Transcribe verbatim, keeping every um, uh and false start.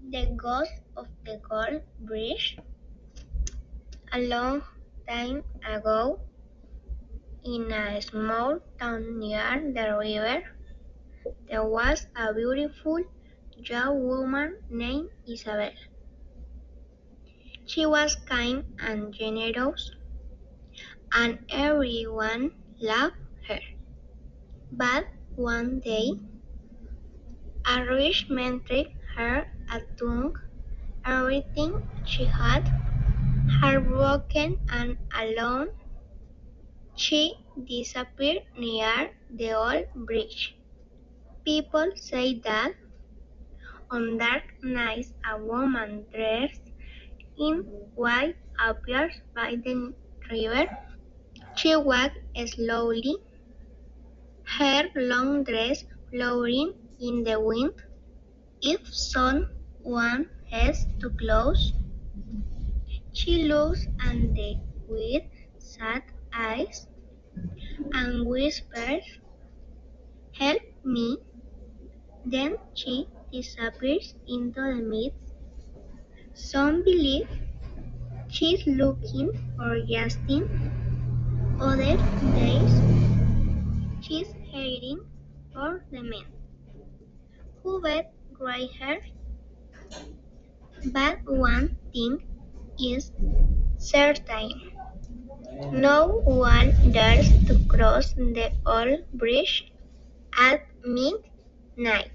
The ghost of the Gold Bridge. A long time ago, in a small town near the river, there was a beautiful young woman named Isabel. She was kind and generous, and everyone loved her. But one day, a rich man tricked her and took everything she had. Heartbroken and alone, she disappeared near the old bridge. People say that on dark nights a woman dressed in white appears by the river. She walks slowly, her long dress flowing in the wind. If someone has too close, she looks at them with sad eyes and whispers, "Help me." Then she disappears into the mist. Some believe she's looking for Justin. Other days she's heading for the men who wear gray hair. But one thing is certain. No one dares to cross the old bridge at midnight.